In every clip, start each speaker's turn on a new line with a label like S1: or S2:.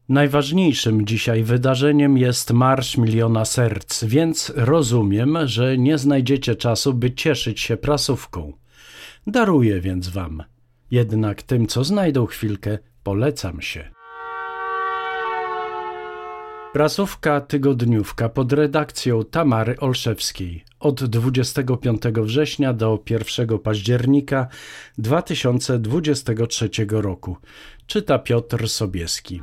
S1: Najważniejszym dzisiaj wydarzeniem jest Marsz Miliona Serc, więc rozumiem, że nie znajdziecie czasu, by cieszyć się prasówką. Daruję więc wam. Jednak tym, co znajdą chwilkę, polecam się. Prasówka tygodniówka pod redakcją Tamary Olszewskiej od 25 września do 1 października 2023 roku. Czyta Piotr Sobieski.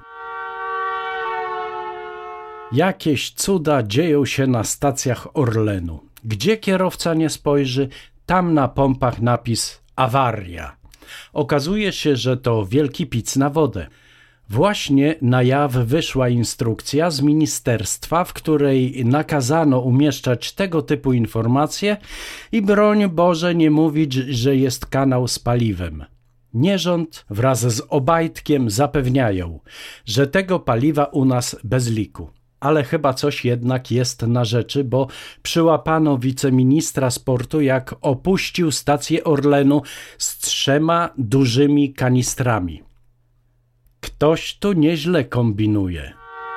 S1: Jakieś cuda dzieją się na stacjach Orlenu. Gdzie kierowca nie spojrzy, tam na pompach napis awaria. Okazuje się, że to wielki pic na wodę. Właśnie na jaw wyszła instrukcja z ministerstwa, w której nakazano umieszczać tego typu informacje i broń Boże nie mówić, że jest kanał z paliwem. Nierząd wraz z Obajtkiem zapewniają, że tego paliwa u nas bez liku. Ale chyba coś jednak jest na rzeczy, bo przyłapano wiceministra sportu, jak opuścił stację Orlenu z 3 dużymi kanistrami. Ktoś tu nieźle kombinuje.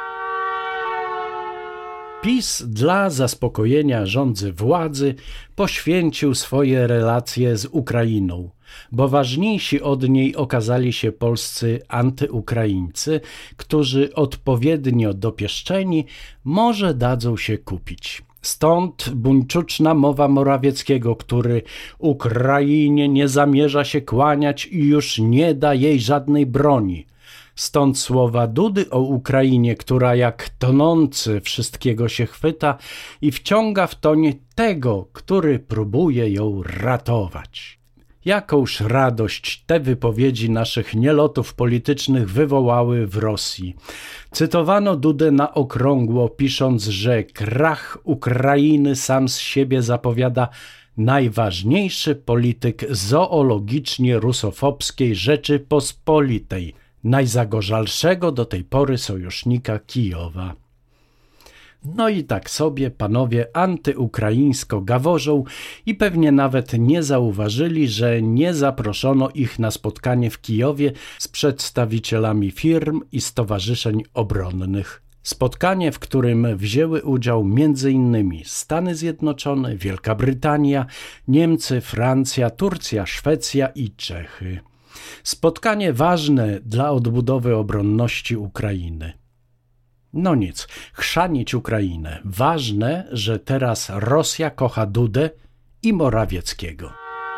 S1: PiS dla zaspokojenia żądzy władzy poświęcił swoje relacje z Ukrainą, bo ważniejsi od niej okazali się polscy antyukraińcy, którzy odpowiednio dopieszczeni może dadzą się kupić. Stąd buńczuczna mowa Morawieckiego, który Ukrainie nie zamierza się kłaniać i już nie da jej żadnej broni. Stąd słowa Dudy o Ukrainie, która jak tonący wszystkiego się chwyta i wciąga w toń tego, który próbuje ją ratować. Jakąż radość te wypowiedzi naszych nielotów politycznych wywołały w Rosji. Cytowano Dudę na okrągło, pisząc, że krach Ukrainy sam z siebie zapowiada najważniejszy polityk zoologicznie rusofobskiej Rzeczypospolitej, najzagorzalszego do tej pory sojusznika Kijowa. No i tak sobie panowie antyukraińsko gaworzą i pewnie nawet nie zauważyli, że nie zaproszono ich na spotkanie w Kijowie z przedstawicielami firm i stowarzyszeń obronnych. Spotkanie, w którym wzięły udział m.in. Stany Zjednoczone, Wielka Brytania, Niemcy, Francja, Turcja, Szwecja i Czechy. Spotkanie ważne dla odbudowy obronności Ukrainy. No nic, chrzanić Ukrainę. Ważne, że teraz Rosja kocha Dudę i Morawieckiego.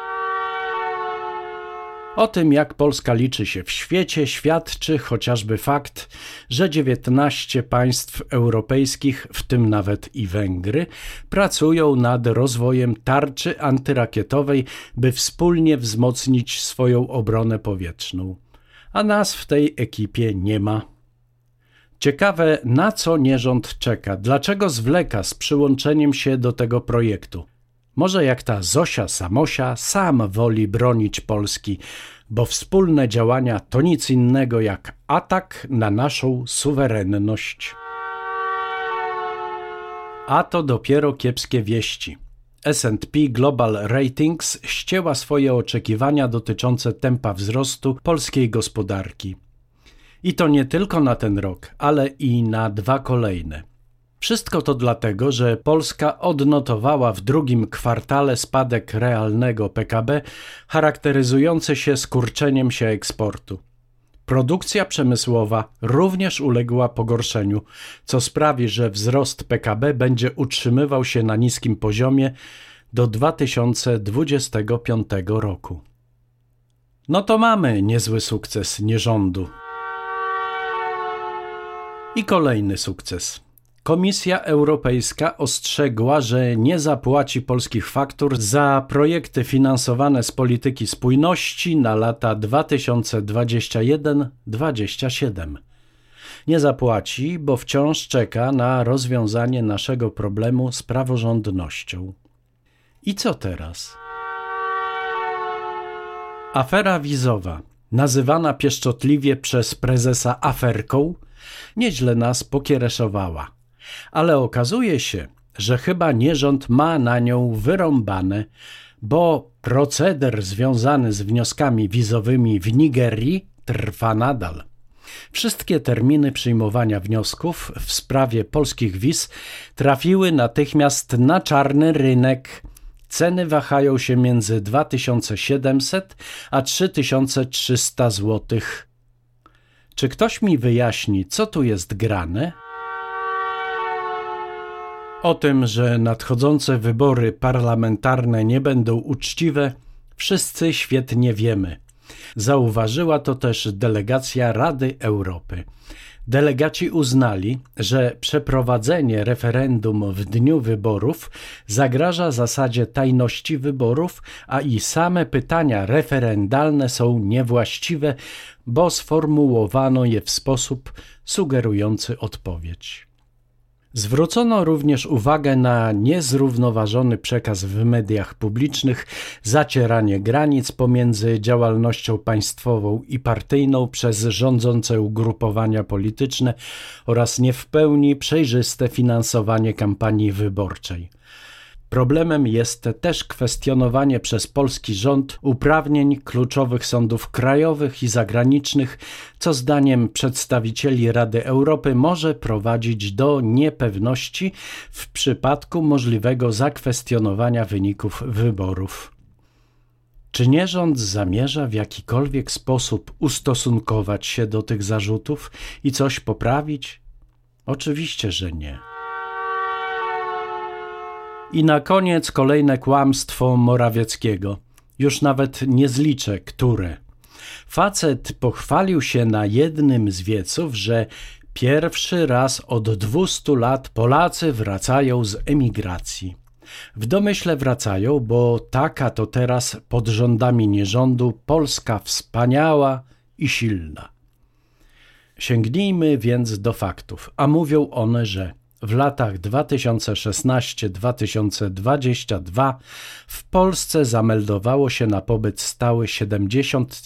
S1: O tym, jak Polska liczy się w świecie, świadczy chociażby fakt, że 19 państw europejskich, w tym nawet i Węgry, pracują nad rozwojem tarczy antyrakietowej, by wspólnie wzmocnić swoją obronę powietrzną. A nas w tej ekipie nie ma. Ciekawe, na co nierząd czeka, dlaczego zwleka z przyłączeniem się do tego projektu. Może jak ta Zosia Samosia sam woli bronić Polski, bo wspólne działania to nic innego jak atak na naszą suwerenność. A to dopiero kiepskie wieści. S&P Global Ratings ścięła swoje oczekiwania dotyczące tempa wzrostu polskiej gospodarki. I to nie tylko na ten rok, ale i na 2 kolejne. Wszystko to dlatego, że Polska odnotowała w drugim kwartale spadek realnego PKB charakteryzujący się skurczeniem się eksportu. Produkcja przemysłowa również uległa pogorszeniu, co sprawi, że wzrost PKB będzie utrzymywał się na niskim poziomie do 2025 roku. No to mamy niezły sukces nierządu. I kolejny sukces. Komisja Europejska ostrzegła, że nie zapłaci polskich faktur za projekty finansowane z polityki spójności na lata 2021-2027. Nie zapłaci, bo wciąż czeka na rozwiązanie naszego problemu z praworządnością. I co teraz? Afera wizowa, nazywana pieszczotliwie przez prezesa aferką, nieźle nas pokiereszowała. Ale okazuje się, że chyba nierząd ma na nią wyrąbane, bo proceder związany z wnioskami wizowymi w Nigerii trwa nadal. Wszystkie terminy przyjmowania wniosków w sprawie polskich wiz trafiły natychmiast na czarny rynek. Ceny wahają się między 2700 a 3300 zł. Czy ktoś mi wyjaśni, co tu jest grane? O tym, że nadchodzące wybory parlamentarne nie będą uczciwe, wszyscy świetnie wiemy. Zauważyła to też delegacja Rady Europy. Delegaci uznali, że przeprowadzenie referendum w dniu wyborów zagraża zasadzie tajności wyborów, a i same pytania referendalne są niewłaściwe, bo sformułowano je w sposób sugerujący odpowiedź. Zwrócono również uwagę na niezrównoważony przekaz w mediach publicznych, zacieranie granic pomiędzy działalnością państwową i partyjną przez rządzące ugrupowania polityczne oraz nie w pełni przejrzyste finansowanie kampanii wyborczej. Problemem jest też kwestionowanie przez polski rząd uprawnień kluczowych sądów krajowych i zagranicznych, co zdaniem przedstawicieli Rady Europy może prowadzić do niepewności w przypadku możliwego zakwestionowania wyników wyborów. Czy nie rząd zamierza w jakikolwiek sposób ustosunkować się do tych zarzutów i coś poprawić? Oczywiście, że nie. I na koniec kolejne kłamstwo Morawieckiego. Już nawet nie zliczę, które. Facet pochwalił się na jednym z wieców, że pierwszy raz od 200 lat Polacy wracają z emigracji. W domyśle wracają, bo taka to teraz pod rządami nierządu Polska wspaniała i silna. Sięgnijmy więc do faktów, a mówią one, że w latach 2016-2022 w Polsce zameldowało się na pobyt stały 70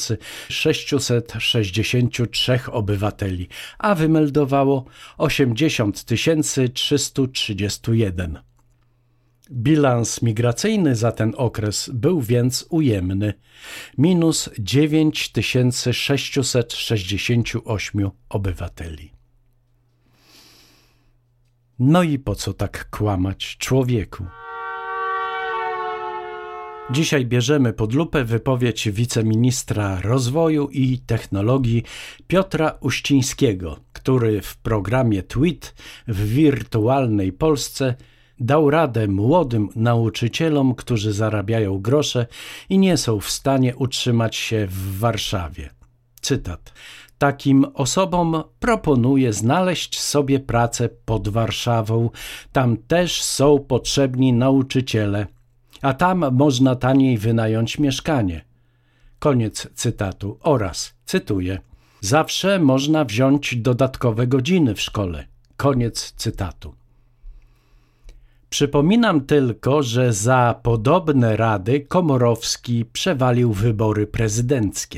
S1: 663 obywateli, a wymeldowało 80 331. Bilans migracyjny za ten okres był więc ujemny – minus 9668 obywateli. No i po co tak kłamać, człowieku? Dzisiaj bierzemy pod lupę wypowiedź wiceministra rozwoju i technologii Piotra Uścińskiego, który w programie Tweet w wirtualnej Polsce dał radę młodym nauczycielom, którzy zarabiają grosze i nie są w stanie utrzymać się w Warszawie. Cytat. Takim osobom proponuję znaleźć sobie pracę pod Warszawą. Tam też są potrzebni nauczyciele, a tam można taniej wynająć mieszkanie. Koniec cytatu. Oraz, cytuję, zawsze można wziąć dodatkowe godziny w szkole. Koniec cytatu. Przypominam tylko, że za podobne rady Komorowski przewalił wybory prezydenckie.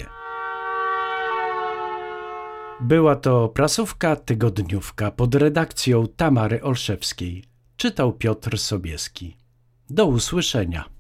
S1: Była to prasówka tygodniówka pod redakcją Tamary Olszewskiej. Czytał Piotr Sobieski. Do usłyszenia.